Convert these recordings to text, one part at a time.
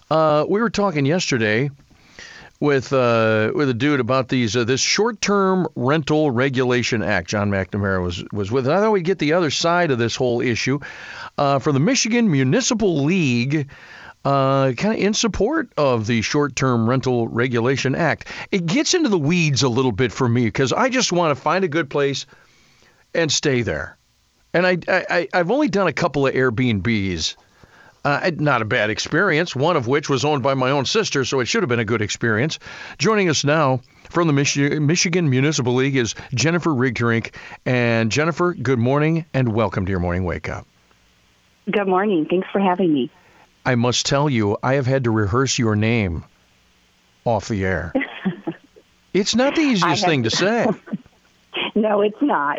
We were talking yesterday with a dude about this short-term rental regulation act. John McNamara was with it. I thought we'd get the other side of this whole issue from the Michigan Municipal League, kind of in support of the short-term rental regulation act. It gets into the weeds a little bit for me because I just want to find a good place and stay there. And I've only done a couple of Airbnbs. Not a bad experience, one of which was owned by my own sister, so it should have been a good experience. Joining us now from the Michigan Municipal League is Jennifer Rigterink. And Jennifer, good morning and welcome to your Morning Wake Up. Good morning. Thanks for having me. I must tell you, I have had to rehearse your name off the air. It's not the easiest thing to say. No, it's not.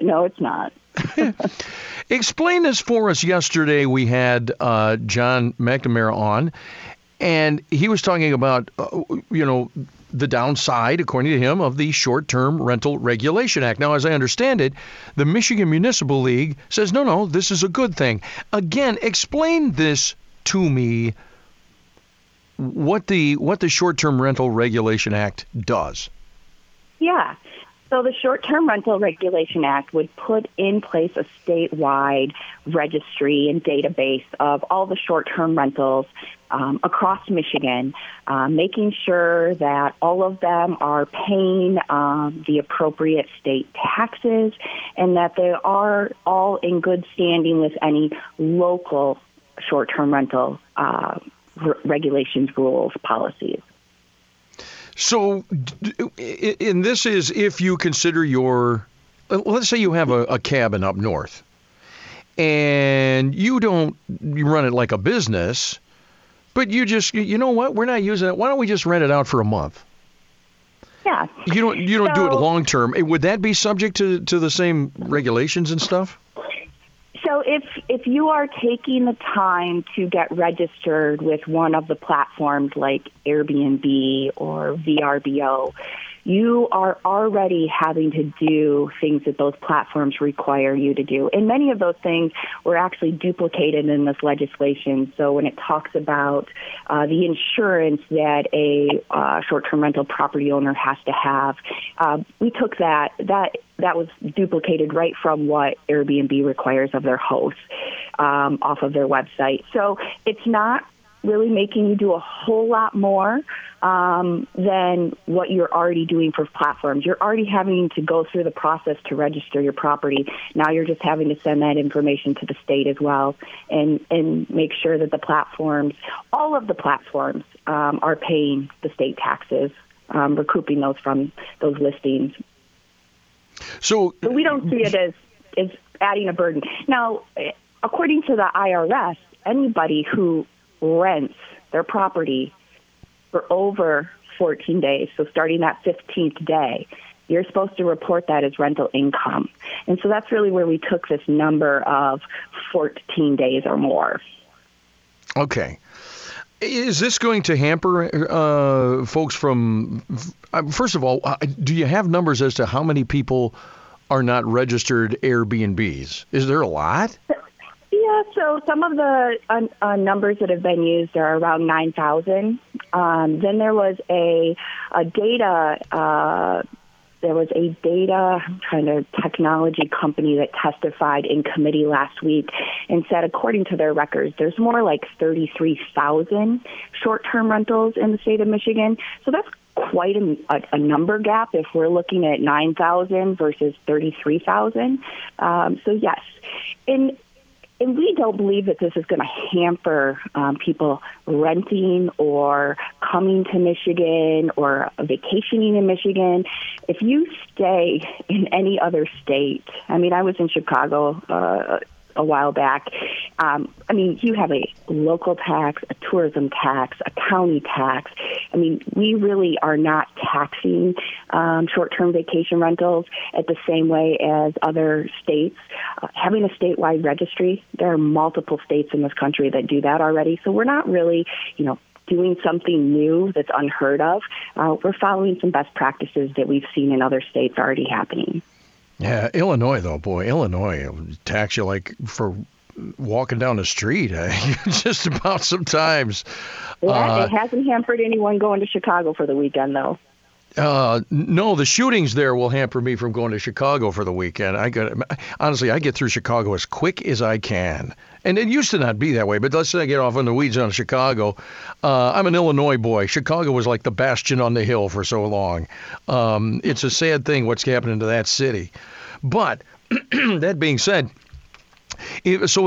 Explain this for us. Yesterday we had John McNamara on, and he was talking about, the downside, according to him, of the Short-Term Rental Regulation Act. Now, as I understand it, the Michigan Municipal League says, no, this is a good thing. Again, explain this to me, what the Short-Term Rental Regulation Act does. Yeah. So the Short-Term Rental Regulation Act would put in place a statewide registry and database of all the short-term rentals across Michigan, making sure that all of them are paying the appropriate state taxes and that they are all in good standing with any local short-term rental regulations, rules, policies. So, and this is if you consider let's say you have a cabin up north, and you run it like a business, but you just, you know what, we're not using it. Why don't we just rent it out for a month? Yeah. You don't do it long term. Would that be subject to the same regulations and stuff? So if you are taking the time to get registered with one of the platforms like Airbnb or VRBO, you are already having to do things that those platforms require you to do. And many of those things were actually duplicated in this legislation. So when it talks about the insurance that a short-term rental property owner has to have, we took that was duplicated right from what Airbnb requires of their hosts off of their website. So it's not really making you do a whole lot more than what you're already doing for platforms. You're already having to go through the process to register your property. Now you're just having to send that information to the state as well and make sure that the platforms, all of the platforms, are paying the state taxes, recouping those from those listings. So we don't see it as adding a burden. Now, according to the IRS, anybody who rents their property for over 14 days, so starting that 15th day, you're supposed to report that as rental income. And so that's really where we took this number of 14 days or more. Okay. Is this going to hamper folks from, first of all, do you have numbers as to how many people are not registered Airbnbs? Is there a lot? Yeah, so some of the numbers that have been used are around 9,000. Then there was a technology company that testified in committee last week and said, according to their records, there's more like 33,000 short-term rentals in the state of Michigan. So that's quite a number gap if we're looking at 9,000 versus 33,000. So yes, and we don't believe that this is going to hamper people renting or coming to Michigan or vacationing in Michigan. If you stay in any other state, I mean, I was in Chicago a while back. You have a local tax, a tourism tax, a county tax. I mean, we really are not taxing short-term vacation rentals at the same way as other states. Having a statewide registry, there are multiple states in this country that do that already. So we're not really, doing something new that's unheard of. We're following some best practices that we've seen in other states already happening. Yeah, Illinois, though, boy, Illinois will tax you like for walking down the street. Just about sometimes. Yeah, it hasn't hampered anyone going to Chicago for the weekend, though. No, the shootings there will hamper me from going to Chicago for the weekend. Honestly, I get through Chicago as quick as I can. And it used to not be that way, but let's not get off in the weeds on Chicago. I'm an Illinois boy. Chicago was like the bastion on the hill for so long. It's a sad thing what's happening to that city. But that being said, if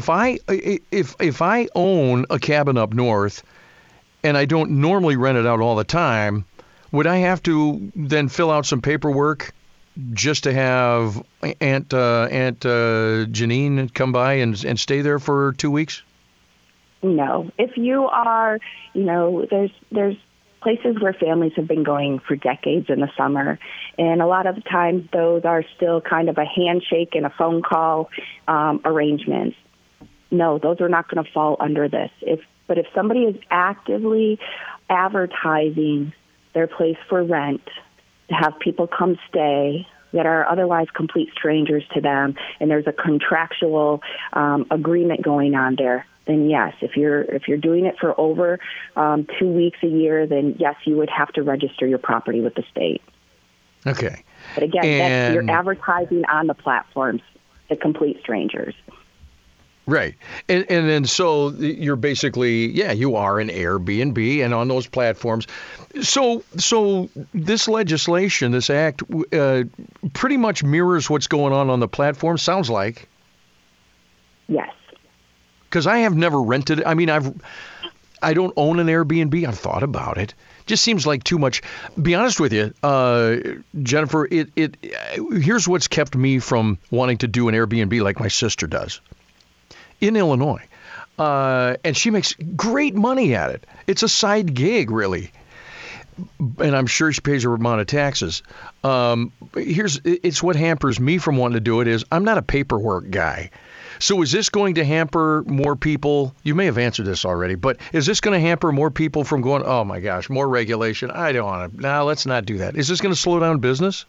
I own a cabin up north and I don't normally rent it out all the time, would I have to then fill out some paperwork just to have Aunt Janine come by and stay there for 2 weeks? No. If you are, there's places where families have been going for decades in the summer, and a lot of the times those are still kind of a handshake and a phone call arrangements. No, those are not going to fall under this. But if somebody is actively advertising their place for rent, to have people come stay that are otherwise complete strangers to them, and there's a contractual agreement going on there, then yes, if you're doing it for over 2 weeks a year, then yes, you would have to register your property with the state. Okay. But again, you're advertising on the platforms to complete strangers. Right. And then so you're basically, you are an Airbnb and on those platforms. So this legislation, this act, pretty much mirrors what's going on the platform, sounds like. Yes. Because I have never rented. I mean, I don't own an Airbnb. I've thought about it. Just seems like too much. Be honest with you, Jennifer, here's what's kept me from wanting to do an Airbnb like my sister does in Illinois. And she makes great money at it. It's a side gig, really. And I'm sure she pays her amount of taxes. It's what hampers me from wanting to do it is I'm not a paperwork guy. So is this going to hamper more people? You may have answered this already, but is this going to hamper more people from going, oh my gosh, more regulation? I don't want to. No, let's not do that. Is this going to slow down business?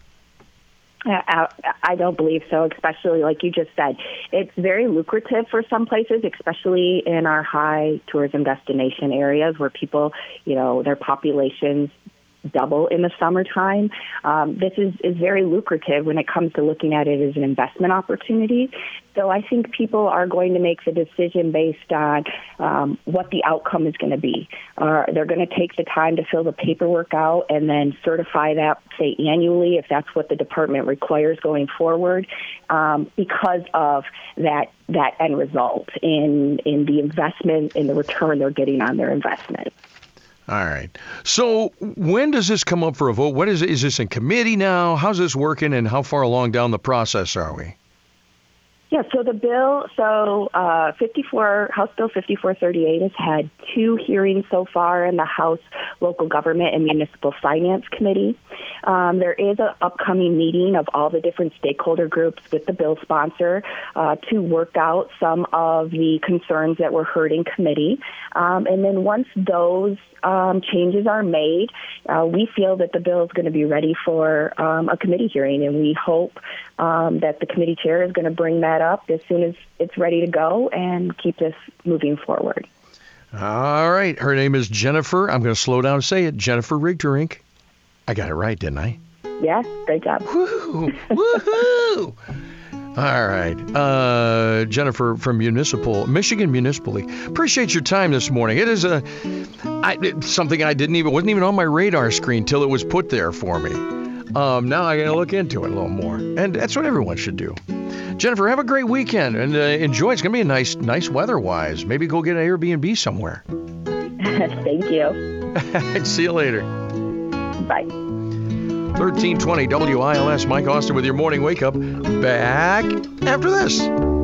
I don't believe so, especially like you just said. It's very lucrative for some places, especially in our high tourism destination areas where people, their populations double in the summertime. This is very lucrative when it comes to looking at it as an investment opportunity. So I think people are going to make the decision based on what the outcome is going to be. They're going to take the time to fill the paperwork out and then certify that, say, annually, if that's what the department requires going forward, because of that end result in the investment, in the return they're getting on their investment. All right. So when does this come up for a vote? What is it? Is this in committee now? How's this working, and how far along down the process are we? Yeah, so the bill, House Bill 5438 has had 2 hearings so far in the House Local Government and Municipal Finance Committee. There is an upcoming meeting of all the different stakeholder groups with the bill sponsor to work out some of the concerns that were heard in committee. And then once those changes are made, we feel that the bill is going to be ready for a committee hearing, and we hope that the committee chair is going to bring that up as soon as it's ready to go and keep this moving forward. All right. Her name is Jennifer. I'm going to slow down and say it. Jennifer Rigterink. I got it right, didn't I? Yes. Great job. Woo! Woohoo! All right. Jennifer from Michigan Municipal League. Appreciate your time this morning. It is something wasn't even on my radar screen till it was put there for me. Now I got to look into it a little more. And that's what everyone should do. Jennifer, have a great weekend and enjoy. It's going to be nice weather-wise. Maybe go get an Airbnb somewhere. Thank you. See you later. Bye. 1320 WILS, Mike Austin with your morning wake up. Back after this.